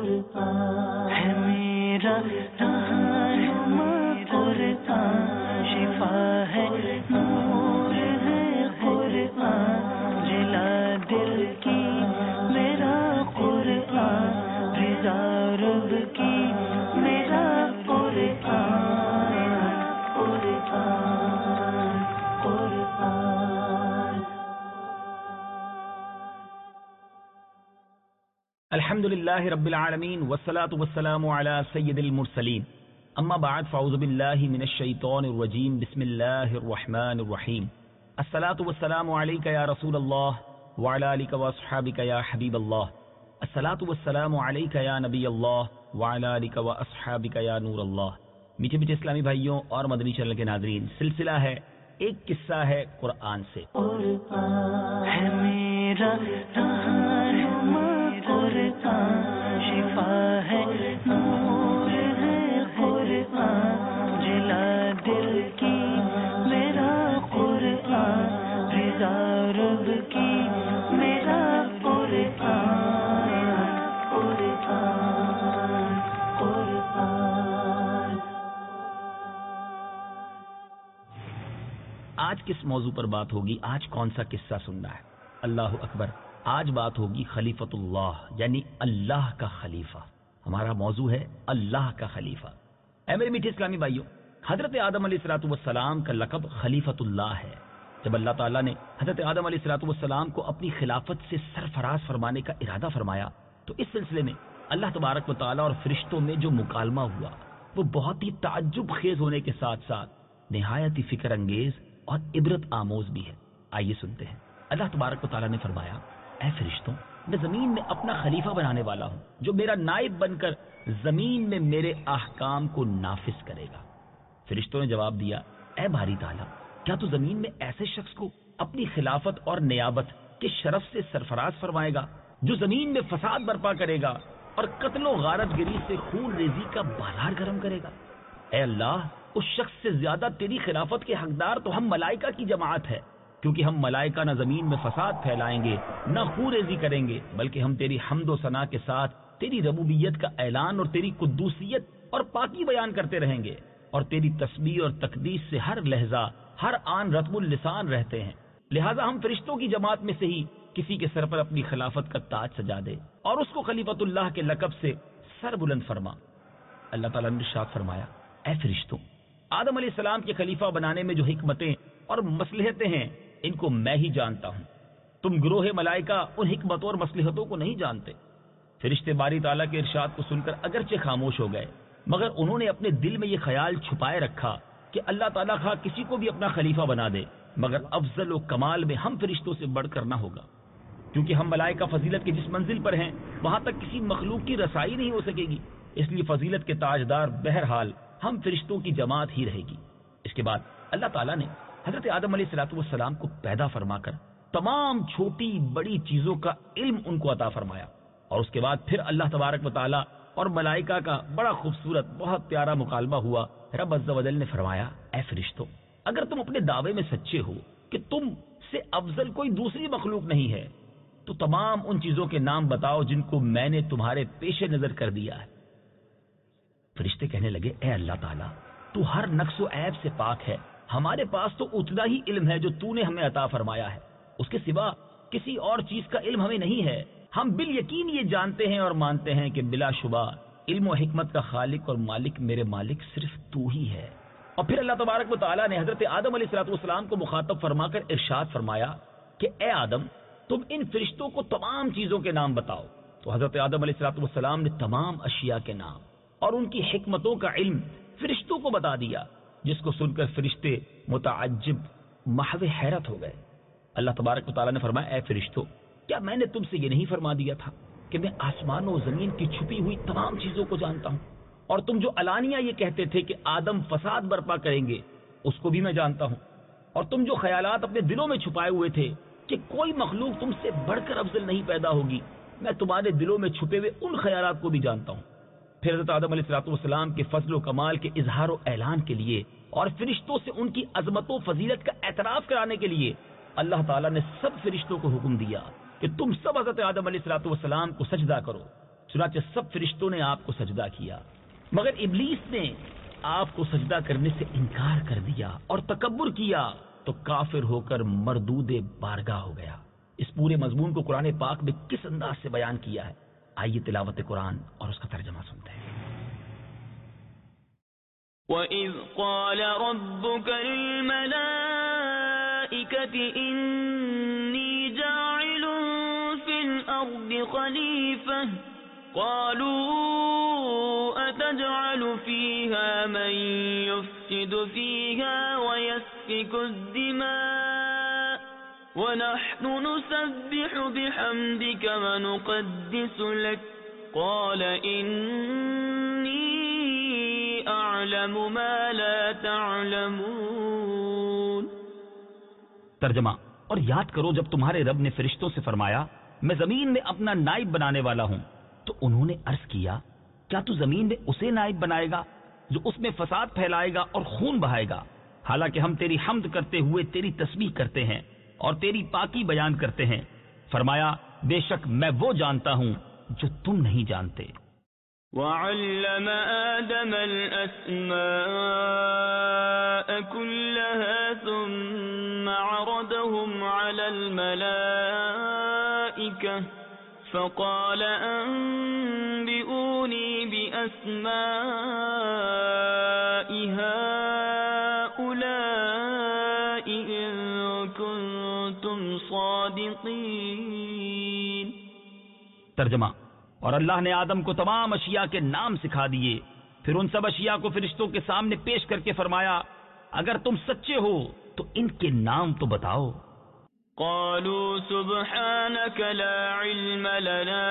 قرآن ہے میرا رہنما قرآن شفا ہے نور ہے قرآن جلا دل کی میرا قرآن رضا رب کی میرا قرآن قرآن قرآن. الحمد للہ رب العالمین والصلاة والسلام علی سید المرسلین اما بعد فاعوذ باللہ من الشیطان الرجیم بسم اللہ الرحمن الرحیم الصلاة والسلام علیک یا رسول اللہ وعلی آلک واصحابک یا حبیب اللہ الصلاة والسلام علیک یا نبی اللہ وعلی آلک واصحابک یا نور اللہ. میٹھے میٹھے اسلامی بھائیوں اور مدنی چینل کے ناظرین، سلسلہ ہے ایک قصہ ہے قرآن سے. قرآن ہے میرا رہنما قرآن شفا ہے نور ہے قرآن جلا دل کی میرا قرآن رضا رب کی میرا قرآن قرآن قرآن. آج کس موضوع پر بات ہوگی؟ آج کون سا قصہ سننا ہے؟ اللہ اکبر. آج بات ہوگی خلیفۃ اللہ، یعنی اللہ کا خلیفہ. ہمارا موضوع ہے اللہ کا خلیفہ. اے میرے میٹھے اسلامی بھائیوں، حضرت آدم علیہ الصلوۃ والسلام کا لقب خلیفۃ اللہ ہے. جب اللہ تعالیٰ نے حضرت آدم علیہ الصلوۃ والسلام کو اپنی خلافت سے سرفراز فرمانے کا ارادہ فرمایا تو اس سلسلے میں اللہ تبارک و تعالیٰ اور فرشتوں میں جو مکالمہ ہوا وہ بہت ہی تعجب خیز ہونے کے ساتھ ساتھ نہایت ہی فکر انگیز اور عبرت آموز بھی ہے. آئیے سنتے ہیں. اللہ تبارک و تعالیٰ نے فرمایا، اے فرشتوں، میں زمین میں اپنا خلیفہ بنانے والا ہوں جو میرا نائب بن کر زمین میں میرے احکام کو نافذ کرے گا. فرشتوں نے جواب دیا، اے باری تعالیٰ، کیا تو زمین میں ایسے شخص کو اپنی خلافت اور نیابت کے شرف سے سرفراز فرمائے گا جو زمین میں فساد برپا کرے گا اور قتل و غارت گری سے خون ریزی کا بازار گرم کرے گا؟ اے اللہ، اس شخص سے زیادہ تیری خلافت کے حقدار تو ہم ملائکہ کی جماعت ہے، کیونکہ ہم ملائکہ نہ زمین میں فساد پھیلائیں گے نہ خون ریزی کریں گے، بلکہ ہم تیری حمد و ثنا کے ساتھ تیری ربوبیت کا اعلان اور تیری قدوسیت اور پاکی بیان کرتے رہیں گے اور تیری تسبیح اور تقدیس سے ہر لہجہ ہر آن رتب اللسان رہتے ہیں. لہذا ہم فرشتوں کی جماعت میں سے ہی کسی کے سر پر اپنی خلافت کا تاج سجا دے اور اس کو خلیفۃ اللہ کے لقب سے سر بلند فرما. اللہ تعالیٰ نے ارشاد فرمایا، اے فرشتوں، آدم علیہ السلام کے خلیفہ بنانے میں جو حکمتیں اور مصلحتیں ہیں ان کو میں ہی جانتا ہوں. تم گروہ ملائکہ ان حکمتوں اور مصلحتوں کو نہیں جانتے. فرشتے باری تعالیٰ کے ارشاد کو سن کر اگرچہ خاموش ہو گئے، مگر انہوں نے اپنے دل میں یہ خیال چھپائے رکھا کہ اللہ تعالیٰ خواہ کسی کو بھی اپنا خلیفہ بنا دے مگر افضل و کمال میں ہم فرشتوں سے بڑھ کر نہ ہوگا، کیونکہ ہم ملائکہ فضیلت کی جس منزل پر ہیں وہاں تک کسی مخلوق کی رسائی نہیں ہو سکے گی. اس لیے فضیلت کے تاجدار بہرحال ہم فرشتوں کی جماعت ہی رہے گی. اس کے بعد اللہ تعالیٰ نے حضرت آدم علیہ الصلوۃ والسلام کو پیدا فرما کر تمام چھوٹی بڑی چیزوں کا علم ان کو عطا فرمایا، اور اس کے بعد پھر اللہ تبارک و تعالیٰ اور ملائکہ کا بڑا خوبصورت بہت پیارا مکالمہ ہوا. رب عز و جل نے فرمایا، اے فرشتوں، اگر تم اپنے دعوے میں سچے ہو کہ تم سے افضل کوئی دوسری مخلوق نہیں ہے تو تمام ان چیزوں کے نام بتاؤ جن کو میں نے تمہارے پیش نظر کر دیا ہے. فرشتے کہنے لگے، اے اللہ تعالیٰ، تو ہر نقص و عیب سے پاک ہے، ہمارے پاس تو اتنا ہی علم ہے جو تو نے ہمیں عطا فرمایا ہے، اس کے سوا کسی اور چیز کا علم ہمیں نہیں ہے. ہم بالیقین یہ جانتے ہیں اور مانتے ہیں کہ بلا شبہ علم و حکمت کا خالق اور مالک میرے مالک صرف تو ہی ہے. اور پھر اللہ تبارک و تعالیٰ نے حضرت آدم علیہ الصلوۃ والسلام کو مخاطب فرما کر ارشاد فرمایا کہ اے آدم، تم ان فرشتوں کو تمام چیزوں کے نام بتاؤ. تو حضرت آدم علیہ الصلوۃ والسلام نے تمام اشیاء کے نام اور ان کی حکمتوں کا علم فرشتوں کو بتا دیا، جس کو سن کر فرشتے متعجب محو حیرت ہو گئے. اللہ تبارک و تعالیٰ نے فرمایا، اے فرشتوں، کیا میں نے تم سے یہ نہیں فرما دیا تھا کہ میں آسمانوں و زمین کی چھپی ہوئی تمام چیزوں کو جانتا ہوں؟ اور تم جو علانیہ یہ کہتے تھے کہ آدم فساد برپا کریں گے اس کو بھی میں جانتا ہوں. اور تم جو خیالات اپنے دلوں میں چھپائے ہوئے تھے کہ کوئی مخلوق تم سے بڑھ کر افضل نہیں پیدا ہوگی، میں تمہارے دلوں میں چھپے ہوئے ان خیالات کو بھی جانتا ہوں. پھر حضرت آدم علیہ الصلوۃ والسلام کے فضل و کمال کے اظہار و اعلان کے لیے اور فرشتوں سے ان کی عظمت و فضیلت کا اعتراف کرانے کے لیے اللہ تعالیٰ نے سب فرشتوں کو حکم دیا کہ تم سب حضرت آدم علیہ الصلوۃ والسلام کو سجدہ کرو. چنانچہ سب فرشتوں نے آپ کو سجدہ کیا، مگر ابلیس نے آپ کو سجدہ کرنے سے انکار کر دیا اور تکبر کیا تو کافر ہو کر مردود بارگاہ ہو گیا۔ اس پورے مضمون کو قرآن پاک میں کس انداز سے بیان کیا ہے، آئیے تلاوت قرآن اور اس کا ترجمہ سنتے ہیں۔ وَإِذْ قَالَ رَبُّكَ لِلْمَلَائِكَةِ إِنِّي جَاعِلٌ فِي الْأَرْضِ خَلِيفَةً قَالُوا أَتَجْعَلُ فِيهَا مَن يُفْسِدُ فِيهَا وَيَسْفِكُ الدِّمَاءَ وَنَحْنُ نُسَبِّحُ بِحَمْدِكَ وَنُقَدِّسُ لَكَ قَالَ إِنِّي أَعْلَمُ مَا لَا تَعْلَمُونَ۔ ترجمہ، اور یاد کرو جب تمہارے رب نے فرشتوں سے فرمایا میں زمین میں اپنا نائب بنانے والا ہوں، تو انہوں نے عرض کیا کیا تو زمین میں اسے نائب بنائے گا جو اس میں فساد پھیلائے گا اور خون بہائے گا، حالانکہ ہم تیری حمد کرتے ہوئے تیری تسبیح کرتے ہیں اور تیری پاکی بیان کرتے ہیں۔ فرمایا بے شک میں وہ جانتا ہوں جو تم نہیں جانتے۔ وَعَلَّمَ آدَمَ الْأَسْمَاءَ كُلَّهَا ثُمَّ عَرَضَهُمْ عَلَى الْمَلَائِكَةِ فَقَالَ أَنبِئُونِي بِأَسْمَاءِ هَؤُلَاءِ إِن كُنتُمْ صَادِقِينَ۔ ترجمہ، اور اللہ نے آدم کو تمام اشیاء کے نام سکھا دیے، پھر ان سب اشیاء کو فرشتوں کے سامنے پیش کر کے فرمایا اگر تم سچے ہو تو ان کے نام تو بتاؤ۔ قالوا سبحانك لا علم لنا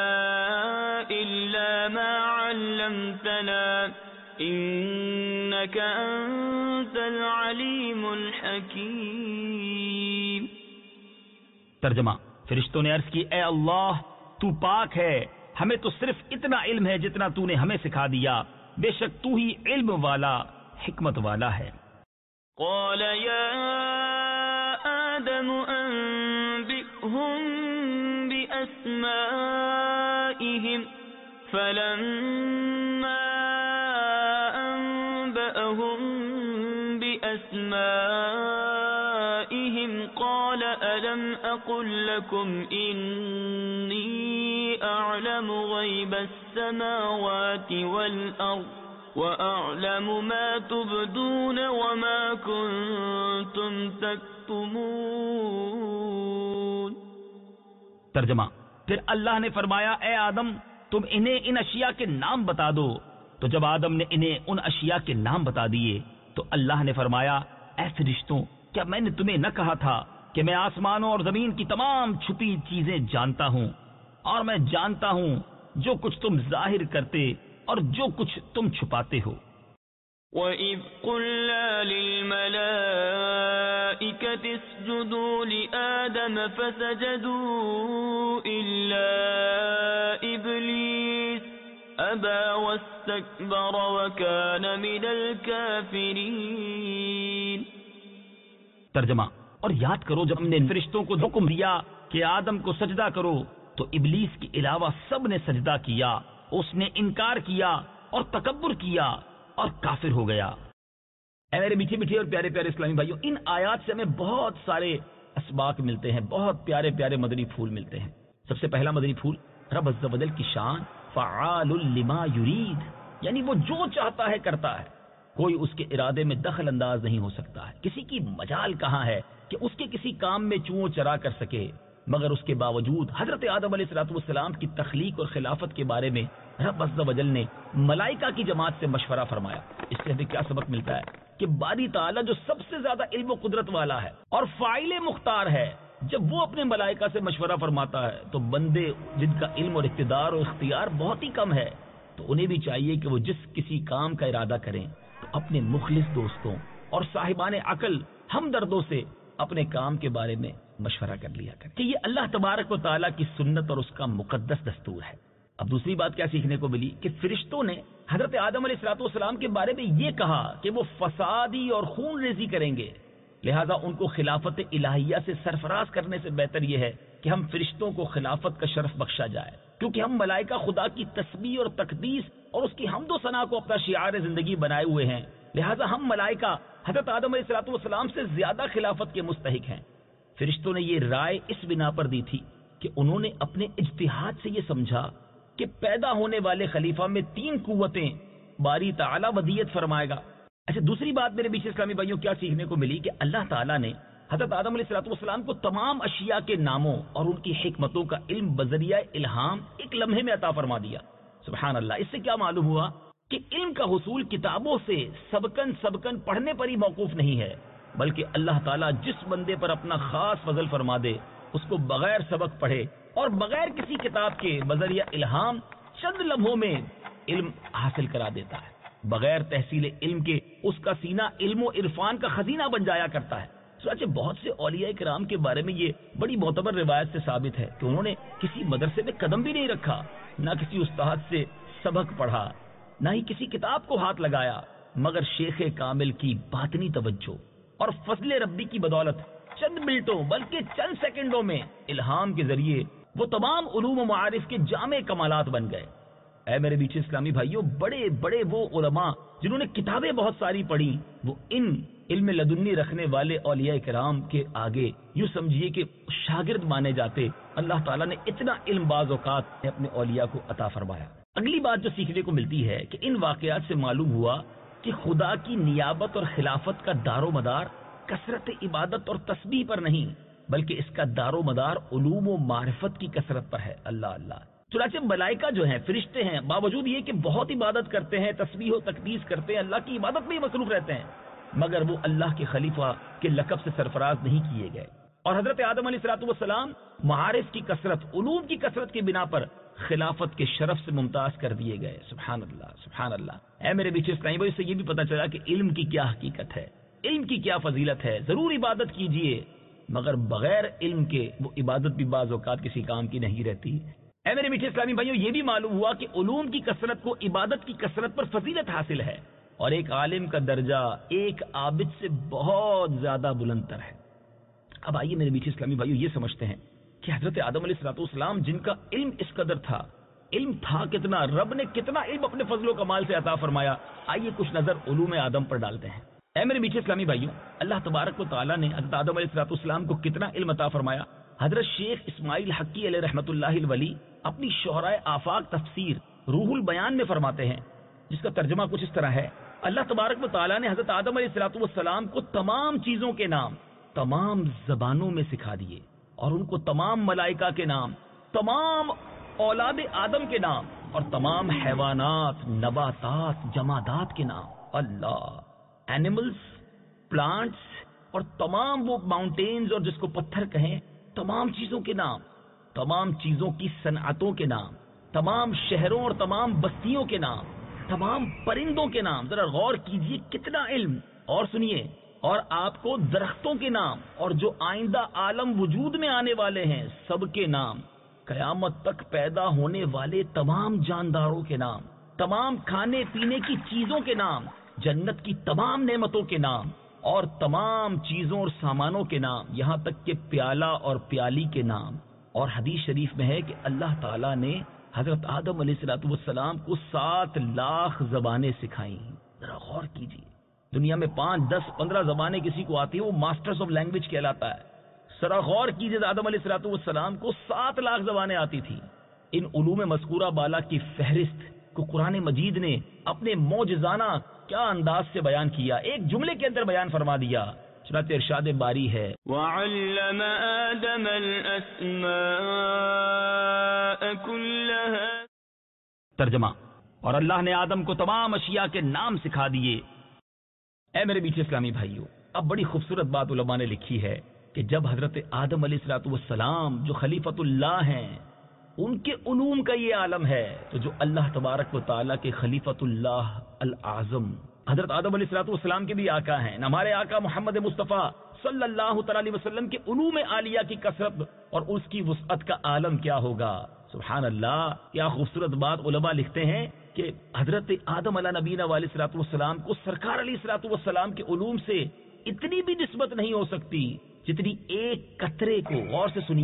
إلا ما علمتنا إنك أنت العليم الحكيم۔ ترجمہ، فرشتوں نے عرض کی اے اللہ تو پاک ہے، ہمیں تو صرف اتنا علم ہے جتنا تو نے ہمیں سکھا دیا، بے شک تو ہی علم والا حکمت والا ہے۔ قال يا آدم أنبئهم بأسمائهم فلما أنبأهم بأسمائهم قال ألم أقل لكم إني أعلم غيب السماوات والأرض وأعلم ما تبدون وما كنتم تكتمون۔ ترجمہ، پھر اللہ نے فرمایا اے آدم تم انہیں ان اشیاء کے نام بتا دو، تو جب آدم نے انہیں ان اشیاء کے نام بتا دیے تو اللہ نے فرمایا اے فرشتوں کیا میں نے تمہیں نہ کہا تھا کہ میں آسمانوں اور زمین کی تمام چھپی چیزیں جانتا ہوں، اور میں جانتا ہوں جو کچھ تم ظاہر کرتے اور جو کچھ تم چھپاتے ہو۔ وَإِذْ قُلْنَا لِلْمَلَائِكَةِ اسْجُدُوا لِآدَمَ فَسَجَدُوا إِلَّا إِبْلِيسَ أَبَى وَاسْتَكْبَرَ وَكَانَ مِنَ الْكَافِرِينَ۔ ترجمہ، اور یاد کرو جب ہم نے فرشتوں کو حکم دیا کہ آدم کو سجدہ کرو تو ابلیس کے علاوہ سب نے سجدہ کیا، اس نے انکار کیا اور تکبر کیا اور کافر ہو گیا۔ اے میرے میٹھے میٹھے اور پیارے پیارے اسلامی بھائیوں، ان آیات سے ہمیں بہت سارے اسباق ملتے ہیں، بہت پیارے پیارے مدنی پھول ملتے ہیں۔ سب سے پہلا مدنی پھول رب عز و جل کی شان فعال لما یرید، یعنی وہ جو چاہتا ہے کرتا ہے، کوئی اس کے ارادے میں دخل انداز نہیں ہو سکتا ہے، کسی کی مجال کہاں ہے کہ اس کے کسی کام میں چوں چرا کر سکے۔ مگر اس کے باوجود حضرت آدم علیہ السلام کی تخلیق اور خلافت کے بارے میں رب عز و جل نے ملائکہ کی جماعت سے مشورہ فرمایا۔ اس سے ہمیں کیا سبق ملتا ہے کہ باری تعالیٰ جو سب سے زیادہ علم و قدرت والا ہے اور فاعل مختار ہے، جب وہ اپنے ملائکہ سے مشورہ فرماتا ہے تو بندے جن کا علم اور اقتدار اور اختیار بہت ہی کم ہے تو انہیں بھی چاہیے کہ وہ جس کسی کام کا ارادہ کریں تو اپنے مخلص دوستوں اور صاحبان عقل ہمدردوں سے اپنے کام کے بارے میں مشورہ کر لیا کریں کہ یہ اللہ تبارک و تعالیٰ کی سنت اور اس کا مقدس دستور ہے۔ اب دوسری بات کیا سیکھنے کو ملی کہ فرشتوں نے حضرت آدم علیہ السلام کے بارے میں یہ کہا کہ وہ فسادی اور خون ریزی کریں گے، لہذا ان کو خلافت الہیہ سے سرفراز کرنے سے بہتر یہ ہے کہ ہم فرشتوں کو خلافت کا شرف بخشا جائے کیونکہ ہم ملائکہ خدا کی تسبیح اور تقدیس اور اس کی حمد و ثنا کو اپنا شعار زندگی بنائے ہوئے ہیں، لہٰذا ہم ملائکہ حضرت آدم علیہ السلام سے زیادہ خلافت کے مستحق ہیں۔ فرشتوں نے یہ رائے اس بنا پر دی تھی کہ انہوں نے اپنے اجتہاد سے یہ سمجھا کہ پیدا ہونے والے خلیفہ میں 3 قوتیں باری تعالیٰ ودیت فرمائے گا۔ اچھا، دوسری بات میرے بیچ اسلامی بھائیوں کیا سیکھنے کو ملی کہ اللہ تعالیٰ نے حضرت آدم علیہ السلام کو تمام اشیاء کے ناموں اور ان کی حکمتوں کا علم بذریعہ الہام ایک لمحے میں عطا فرما دیا۔ سبحان اللہ۔ اس سے کیا معلوم ہوا کہ علم کا حصول کتابوں سے سبکن پڑھنے پر ہی موقوف نہیں ہے، بلکہ اللہ تعالیٰ جس بندے پر اپنا خاص فضل فرما دے اس کو بغیر سبق پڑھے اور بغیر کسی کتاب کے بذریعہ الہام چند لمحوں میں علم حاصل کرا دیتا ہے۔ بغیر تحصیل علم کے اس کا سینہ علم و عرفان کا خزینہ بن جایا کرتا ہے۔ سوچے بہت سے اولیاء کرام کے بارے میں یہ بڑی معتبر روایت سے ثابت ہے کہ انہوں نے کسی مدرسے میں قدم بھی نہیں رکھا، نہ کسی استاد سے سبق پڑھا، نہ ہی کسی کتاب کو ہاتھ لگایا، مگر شیخ کامل کی باطنی توجہ اور فضل ربی کی بدولت چند منٹوں بلکہ چند سیکنڈوں میں الہام کے ذریعے وہ تمام علوم و معارف کے جامع کمالات بن گئے۔ اے میرے بیچ اسلامی بھائیوں، بڑے بڑے وہ علماء جنہوں نے کتابیں بہت ساری پڑھی، وہ ان علم لدنی رکھنے والے اولیاء کرام کے آگے یوں سمجھیے کہ شاگرد مانے جاتے۔ اللہ تعالیٰ نے اتنا علم بعض اوقات اپنے اولیاء کو عطا فرمایا۔ اگلی بات جو سیکھنے کو ملتی ہے کہ ان واقعات سے معلوم ہوا کہ خدا کی نیابت اور خلافت کا دار و مدار کثرت عبادت اور تسبیح پر نہیں، بلکہ اس کا دار و مدار علوم و معرفت کی کثرت پر ہے۔ اللہ اللہ۔ چنانچہ ملائکہ جو ہیں، فرشتے ہیں، باوجود یہ کہ بہت عبادت کرتے ہیں، تسبیح و تقدیس کرتے ہیں، اللہ کی عبادت میں ہی مصروف رہتے ہیں، مگر وہ اللہ کے خلیفہ کے لقب سے سرفراز نہیں کیے گئے۔ اور حضرت آدم علیہ السلام معارف کی کثرت، علوم کی کثرت کی بنا پر خلافت کے شرف سے ممتاز کر دیے گئے۔ سبحان اللہ، سبحان اللہ۔ اے میرے بیچ اسلامی بھائی، اس سے یہ بھی پتہ چلا کہ علم کی کیا حقیقت ہے، علم کی کیا فضیلت ہے۔ ضرور عبادت کیجئے، مگر بغیر علم کے وہ عبادت بھی بعض اوقات کسی کام کی نہیں رہتی۔ اے میرے میٹھے اسلامی بھائیوں، یہ بھی معلوم ہوا کہ علوم کی کثرت کو عبادت کی کثرت پر فضیلت حاصل ہے، اور ایک عالم کا درجہ ایک عابد سے بہت زیادہ بلند تر ہے۔ اب آئیے میرے میٹھے اسلامی بھائیوں، یہ سمجھتے ہیں کہ حضرت آدم علیہ السلام جن کا علم اس قدر تھا، علم تھا کتنا، رب نے کتنا علم اپنے فضل و کمال سے عطا فرمایا۔ آئیے کچھ نظر علوم آدم پر ڈالتے ہیں۔ اے میرے میٹھے اسلامی بھائیوں، اللہ تبارک و تعالیٰ نے حضرت آدم علیہ السلام کو کتنا علم عطا فرمایا۔ حضرت شیخ اسماعیل حقی علیہ رحمۃ اللہ الولی اپنی شہرائے آفاق تفسیر روح البیان میں فرماتے ہیں، جس کا ترجمہ کچھ اس طرح ہے: اللہ تبارک و تعالیٰ نے حضرت آدم علیہ السلام کو تمام چیزوں کے نام تمام زبانوں میں سکھا دیے، اور ان کو تمام ملائکہ کے نام، تمام اولاد آدم کے نام، اور تمام حیوانات، نباتات، جمادات کے نام، اللہ، اینیملز، پلانٹس، اور تمام وہ ماؤنٹینز اور جس کو پتھر کہیں، تمام چیزوں کے نام، تمام چیزوں کی صنعتوں کے نام، تمام شہروں اور تمام بستیوں کے نام، تمام پرندوں کے نام۔ ذرا غور کیجئے کتنا علم۔ اور سنیے، اور آپ کو درختوں کے نام اور جو آئندہ عالم وجود میں آنے والے ہیں سب کے نام، قیامت تک پیدا ہونے والے تمام جانداروں کے نام، تمام کھانے پینے کی چیزوں کے نام، جنت کی تمام نعمتوں کے نام، اور تمام چیزوں اور سامانوں کے نام، یہاں تک کہ پیالہ اور پیالی کے نام۔ اور حدیث شریف میں ہے کہ اللہ تعالیٰ نے حضرت آدم علیہ السلام کو 7 لاکھ زبانیں سکھائیں۔ ذرا غور کیجیے، دنیا میں 5، 10، 15 زبانیں کسی کو آتی ہیں، وہ ماسٹرز آف لینگویج کہلاتا ہے۔ ذرا غور کیجیے، آدم علیہ السلام کو 7 لاکھ زبانیں آتی تھی۔ ان علوم مذکورہ بالا کی فہرست کو قرآن مجید نے اپنے معجزانہ کیا انداز سے بیان کیا، ایک جملے کے اندر بیان فرما دیا۔ چنانچہ ارشاد باری ہے: وَعَلَّمَ آدَمَ الْأَسْمَاءَ كُلَّهَا۔ ترجمہ: اور اللہ نے آدم کو تمام اشیاء کے نام سکھا دیے۔ اے میرے بیچ اسلامی بھائیوں، اب بڑی خوبصورت بات علماء نے لکھی ہے کہ جب حضرت آدم علیہ السلام جو خلیفۃ اللہ ہیں، ان کے علوم کا یہ عالم ہے، تو جو اللہ تبارک و تعالیٰ کے خلیفۃ اللہ العظم حضرت آدم علیہ السلام کے بھی آقا ہیں، ہمارے آقا محمد مصطفیٰ صلی اللہ تعالی علیہ وسلم کے علوم عالیہ کی کثرت اور اس کی وسعت کا عالم کیا ہوگا۔ سبحان اللہ، کیا خوبصورت بات علماء لکھتے ہیں کہ حضرت آدم علیہ نبینا علیہ السلام کو سرکار علیہ السلام کے علوم سے اتنی بھی نسبت نہیں ہو سکتی جتنی ایک قطرے کو، غور سے سنیے،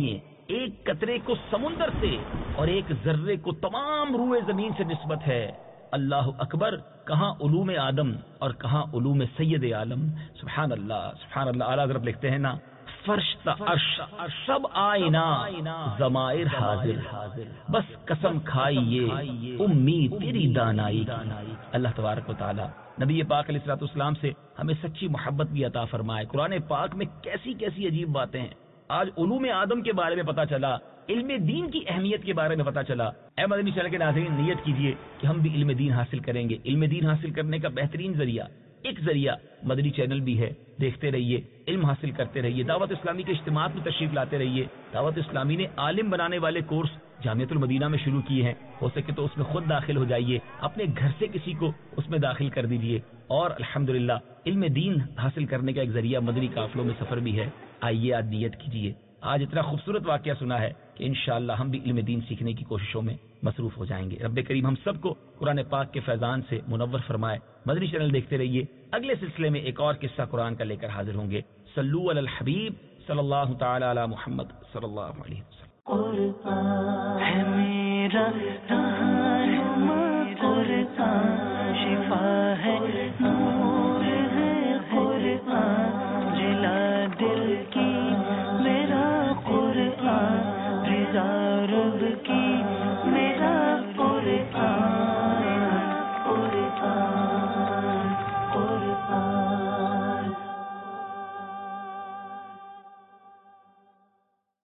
ایک قطرے کو سمندر سے اور ایک ذرے کو تمام روئے زمین سے نسبت ہے. اللہ اکبر. کہاں علوم آدم اور کہاں علوم سید عالم. سبحان اللہ سبحان اللہ. اعلیٰ حضرت لکھتے ہیں نا فرش تا عرش سب آئینہ ضمائر حاضر بس قسم کھائی یہ امید تیری دانائی. اللہ تبارک و تعالی نبی پاک علیہ الصلوۃ والسلام سے ہمیں سچی محبت بھی عطا فرمائے. قرآن پاک میں کیسی کیسی عجیب باتیں ہیں. آج علوم آدم کے بارے میں پتا چلا, علم دین کی اہمیت کے بارے میں پتا چلا. اے مدنی چینل کے ناظرین, نیت کیجئے کہ ہم بھی علم دین حاصل کریں گے. علم دین حاصل کرنے کا بہترین ذریعہ, ایک ذریعہ مدنی چینل بھی ہے. دیکھتے رہیے, علم حاصل کرتے رہیے. دعوت اسلامی کے اجتماعات میں تشریف لاتے رہیے. دعوت اسلامی نے عالم بنانے والے کورس جامعۃ المدینہ میں شروع کیے ہیں. ہو سکے تو اس میں خود داخل ہو جائیے, اپنے گھر سے کسی کو اس میں داخل کر دیجئے. اور الحمدللہ علم دین حاصل کرنے کا ایک ذریعہ مدنی قافلوں میں سفر بھی ہے. آئیے آج نیت کیجیے. آج اتنا خوبصورت واقعہ سنا ہے کہ انشاءاللہ ہم بھی علم دین سیکھنے کی کوششوں میں مصروف ہو جائیں گے. رب کریم ہم سب کو قرآن پاک کے فیضان سے منور فرمائے. مدنی چینل دیکھتے رہیے. اگلے سلسلے میں ایک اور قصہ قرآن کا لے کر حاضر ہوں گے. صلو علی الحبیب صلی اللہ تعالی علی محمد صلی اللہ علیہ وسلم. قرآن ہے میرا رہنما, قرآن شفا ہے نور